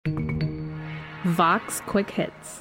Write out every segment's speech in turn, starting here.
Vox Quick Hits.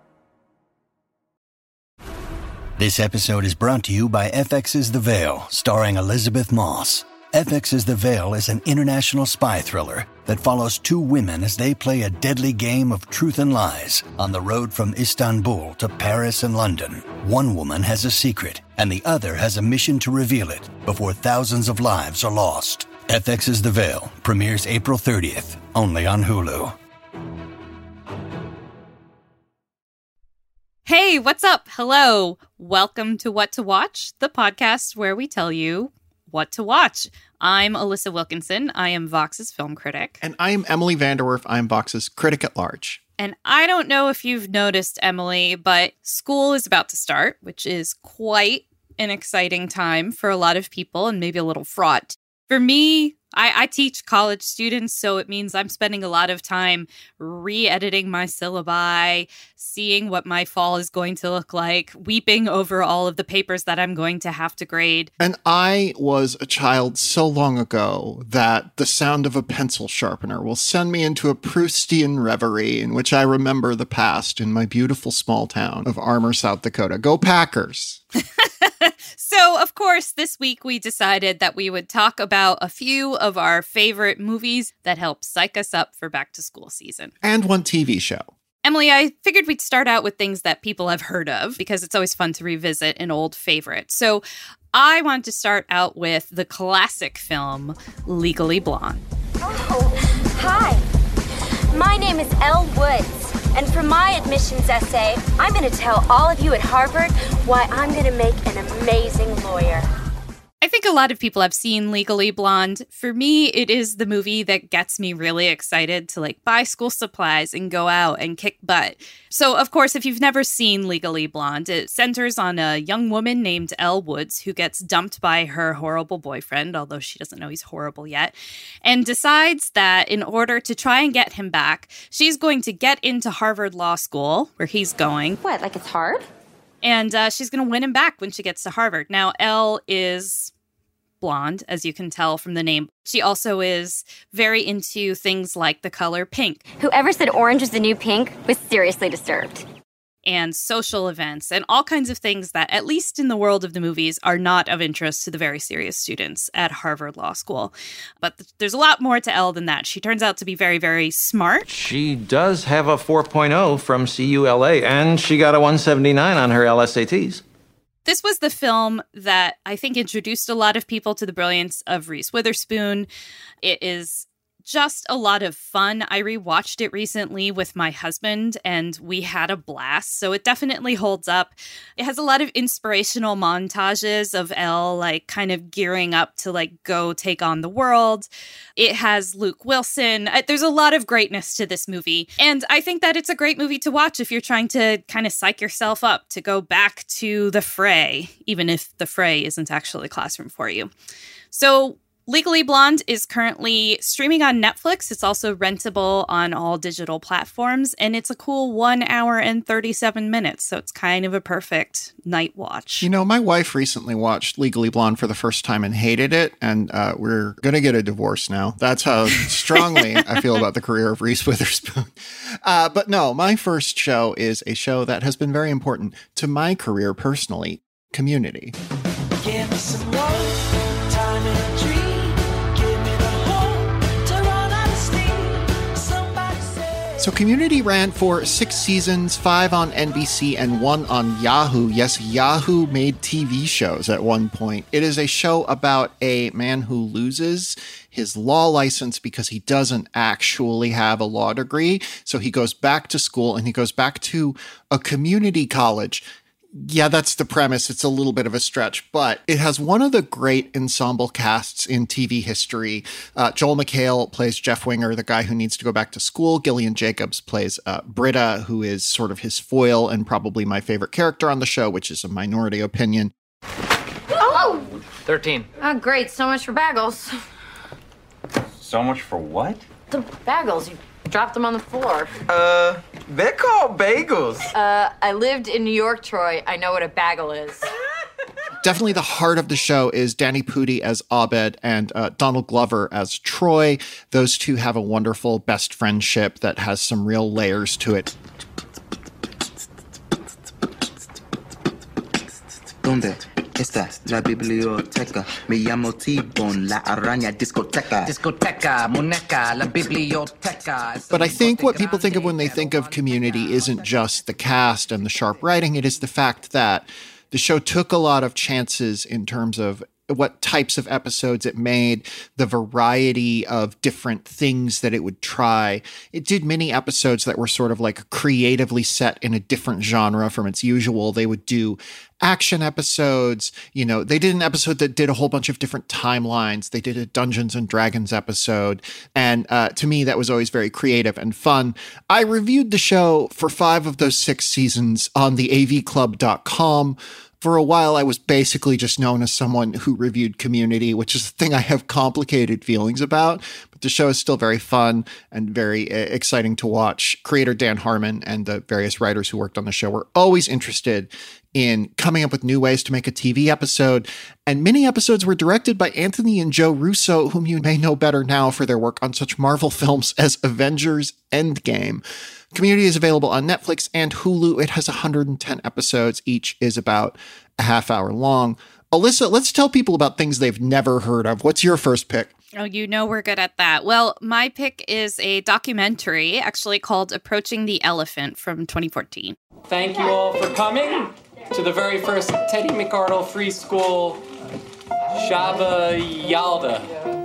This episode is brought to you by FX's The Veil, starring Elizabeth Moss. FX's The Veil is an international spy thriller that follows two women as they play a deadly game of truth and lies on the road from Istanbul to Paris and London. One woman has a secret, and the other has a mission to reveal it before thousands of lives are lost. FX's The Veil premieres April 30th, only on Hulu. Hey, what's up? Hello. Welcome to What to Watch, the podcast where we tell you what to watch. I'm Alyssa Wilkinson. I am Vox's film critic. And I'm Emily Vanderwerf. I'm Vox's critic at large. And I don't know if you've noticed, Emily, but school is about to start, which is quite an exciting time for a lot of people and maybe a little fraught. For me, I teach college students, so it means I'm spending a lot of time re-editing my syllabi, seeing what my fall is going to look like, weeping over all of the papers that I'm going to have to grade. And I was a child so long ago that the sound of a pencil sharpener will send me into a Proustian reverie in which I remember the past in my beautiful small town of Armour, South Dakota. Go Packers! So, of course, this week we decided that we would talk about a few of our favorite movies that help psych us up for back to school season. And one TV show. Emily, I figured we'd start out with things that people have heard of because it's always fun to revisit an old favorite. So I wanted to start out with the classic film Legally Blonde. Oh, hi. My name is Elle Woods. And for my admissions essay, I'm going to tell all of you at Harvard why I'm going to make an amazing lawyer. I think a lot of people have seen Legally Blonde. For me, it is the movie that gets me really excited to buy school supplies and go out and kick butt. So, of course, if you've never seen Legally Blonde, it centers on a young woman named Elle Woods who gets dumped by her horrible boyfriend, although she doesn't know he's horrible yet, and decides that in order to try and get him back, she's going to get into Harvard Law School, where he's going. What, like it's hard? And she's going to win him back when she gets to Harvard. Now, Elle is blonde, as you can tell from the name. She also is very into things like the color pink. Whoever said orange is the new pink was seriously disturbed. And social events and all kinds of things that, at least in the world of the movies, are not of interest to the very serious students at Harvard Law School. But there's a lot more to Elle than that. She turns out to be very, very smart. She does have a 4.0 from CULA, and she got a 179 on her LSATs. This was the film that I think introduced a lot of people to the brilliance of Reese Witherspoon. It is just a lot of fun. I rewatched it recently with my husband and we had a blast. So it definitely holds up. It has a lot of inspirational montages of Elle kind of gearing up to go take on the world. It has Luke Wilson. There's a lot of greatness to this movie. And I think that it's a great movie to watch if you're trying to kind of psych yourself up to go back to the fray, even if the fray isn't actually a classroom for you. So Legally Blonde is currently streaming on Netflix. It's also rentable on all digital platforms, and it's a cool 1 hour and 37 minutes, so it's kind of a perfect night watch. You know, my wife recently watched Legally Blonde for the first time and hated it, and we're going to get a divorce now. That's how strongly I feel about the career of Reese Witherspoon. But no, my first show is a show that has been very important to my career personally, Community. Give me some love, time in a dream. So Community ran for 6 seasons, 5 on NBC and 1 on Yahoo. Yes, Yahoo made TV shows at one point. It is a show about a man who loses his law license because he doesn't actually have a law degree. So he goes back to school and he goes back to a community college. Yeah, that's the premise. It's a little bit of a stretch, but it has one of the great ensemble casts in TV history. Joel McHale plays Jeff Winger, the guy who needs to go back to school. Gillian Jacobs plays Britta, who is sort of his foil and probably my favorite character on the show, which is a minority opinion. Oh! 13. Oh, great. So much for bagels. So much for what? The bagels. You dropped them on the floor. They're called bagels. I lived in New York, Troy. I know what a bagel is. Definitely the heart of the show is Danny Pudi as Abed and Donald Glover as Troy. Those two have a wonderful best friendship that has some real layers to it. ¿Dónde está la biblioteca? Me llamo T-Bone, la araña discoteca. Discoteca, muñeca, la biblioteca. But I think what people think of when they think of Community isn't just the cast and the sharp writing. It is the fact that the show took a lot of chances in terms of what types of episodes it made, the variety of different things that it would try. It did many episodes that were sort of like creatively set in a different genre from its usual. They would do action episodes. You know, they did an episode that did a whole bunch of different timelines. They did a Dungeons and Dragons episode. And to me, that was always very creative and fun. I reviewed the show for 5 of those 6 seasons on the avclub.com. For a while, I was basically just known as someone who reviewed Community, which is a thing I have complicated feelings about. But the show is still very fun and very exciting to watch. Creator Dan Harmon and the various writers who worked on the show were always interested in coming up with new ways to make a TV episode. And many episodes were directed by Anthony and Joe Russo, whom you may know better now for their work on such Marvel films as Avengers Endgame. Community is available on Netflix and Hulu. It has 110 episodes. Each is about a half hour long. Alyssa, let's tell people about things they've never heard of. What's your first pick? Oh, you know we're good at that. Well, my pick is a documentary actually called Approaching the Elephant from 2014. Thank you all for coming to the very first Teddy McArdle Free School Shaba Yalda.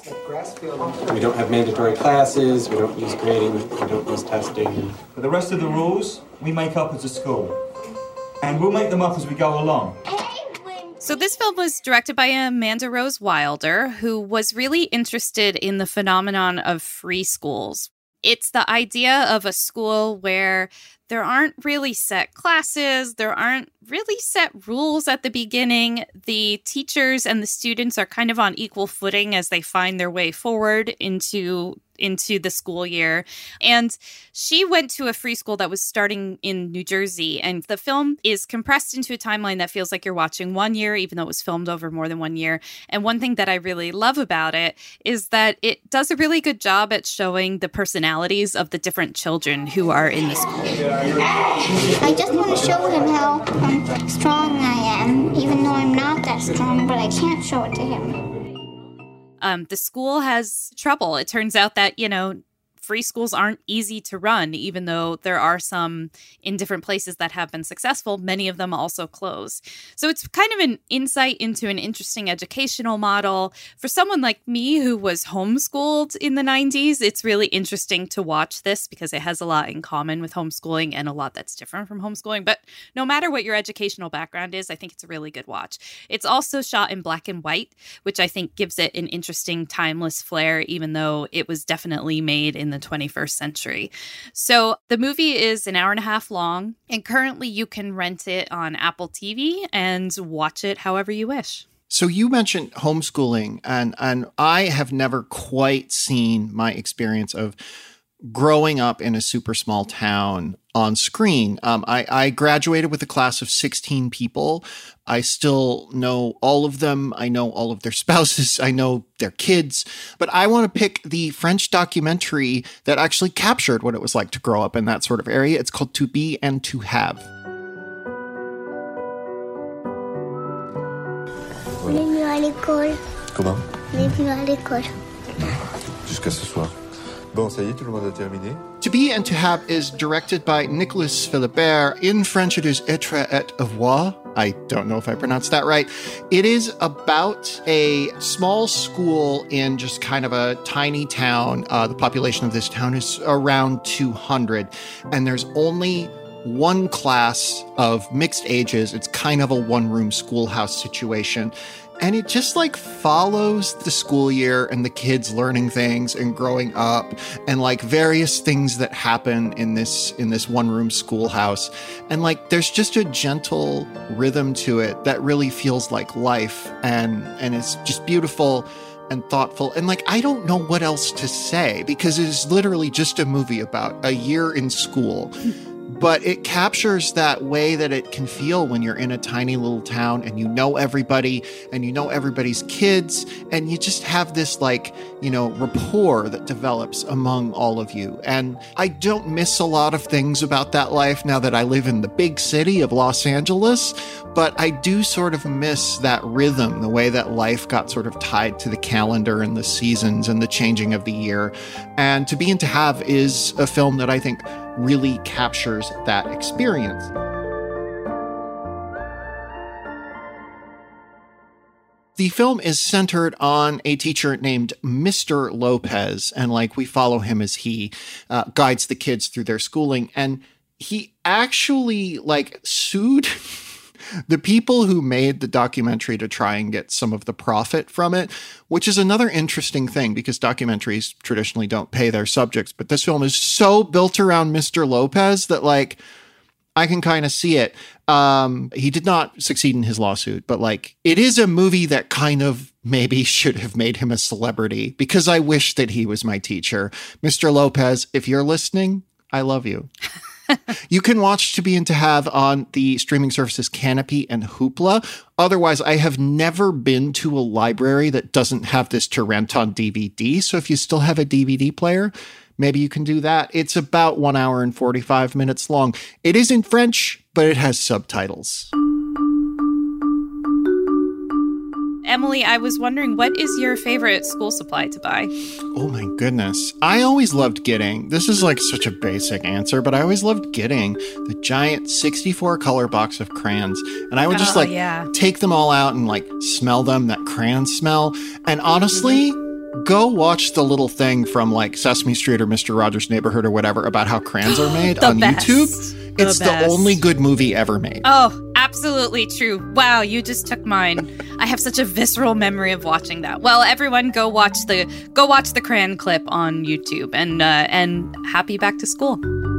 We don't have mandatory classes, we don't use grading, we don't use testing. But the rest of the rules, we make up as a school. And we'll make them up as we go along. So this film was directed by Amanda Rose Wilder, who was really interested in the phenomenon of free schools. It's the idea of a school where there aren't really set classes, there aren't really set rules at the beginning. The teachers and the students are kind of on equal footing as they find their way forward into the school year. And she went to a free school that was starting in New Jersey. And the film is compressed into a timeline that feels like you're watching 1 year, even though it was filmed over more than 1 year. And one thing that I really love about it is that it does a really good job at showing the personalities of the different children who are in the school. I just want to show him how strong I am, even though I'm not that strong, but I can't show it to him. The school has trouble. It turns out that, free schools aren't easy to run, even though there are some in different places that have been successful. Many of them also close. So it's kind of an insight into an interesting educational model. For someone like me who was homeschooled in the 90s, it's really interesting to watch this because it has a lot in common with homeschooling and a lot that's different from homeschooling. But no matter what your educational background is, I think it's a really good watch. It's also shot in black and white, which I think gives it an interesting timeless flair, even though it was definitely made in the 21st century. So the movie is an hour and a half long, and currently you can rent it on Apple TV and watch it however you wish. So you mentioned homeschooling, and I have never quite seen my experience of growing up in a super small town on screen. I graduated with a class of 16 people. I still know all of them. I know all of their spouses. I know their kids. But I want to pick the French documentary that actually captured what it was like to grow up in that sort of area. It's called To Be and To Have. On est mieux à l'école. Comment? On est mieux à l'école. Jusqu'à ce soir. Bon, ça y est, tout le monde a terminé. To Be and To Have is directed by Nicolas Philibert. In French, it is Être et Avoir. I don't know if I pronounced that right. It is about a small school in just kind of a tiny town. The population of this town is around 200, and there's only one class of mixed ages. It's kind of a one-room schoolhouse situation. And it just follows the school year and the kids learning things and growing up and various things that happen in this one room schoolhouse. And there's just a gentle rhythm to it that really feels like life. And it's just beautiful and thoughtful. And I don't know what else to say because it is literally just a movie about a year in school. but it captures that way that it can feel when you're in a tiny little town and you know everybody and you know everybody's kids and you just have this rapport that develops among all of you. And I don't miss a lot of things about that life now that I live in the big city of Los Angeles, but I do sort of miss that rhythm, the way that life got sort of tied to the calendar and the seasons and the changing of the year. And To Be and to Have is a film that I think really captures that experience. The film is centered on a teacher named Mr. Lopez, and we follow him as he guides the kids through their schooling. And he actually sued the people who made the documentary to try and get some of the profit from it, which is another interesting thing because documentaries traditionally don't pay their subjects. But this film is so built around Mr. Lopez that I can kind of see it. He did not succeed in his lawsuit, but it is a movie that kind of maybe should have made him a celebrity because I wish that he was my teacher. Mr. Lopez, if you're listening, I love you. You can watch To Be and to Have on the streaming services Canopy and Hoopla. Otherwise, I have never been to a library that doesn't have this to rent on DVD. So if you still have a DVD player, maybe you can do that. It's about 1 hour and 45 minutes long. It is in French, but it has subtitles. Emily, I was wondering, what is your favorite school supply to buy? Oh my goodness. I always loved getting, this is such a basic answer, but I always loved getting the giant 64 color box of crayons. And I would just take them all out and smell them, that crayon smell. And honestly, go watch the little thing from Sesame Street or Mr. Rogers' Neighborhood or whatever about how crayons are made on YouTube. It's the only good movie ever made. Oh, absolutely true. Wow, you just took mine. I have such a visceral memory of watching that. Well, everyone, go watch the crayon clip on YouTube, and happy back to school.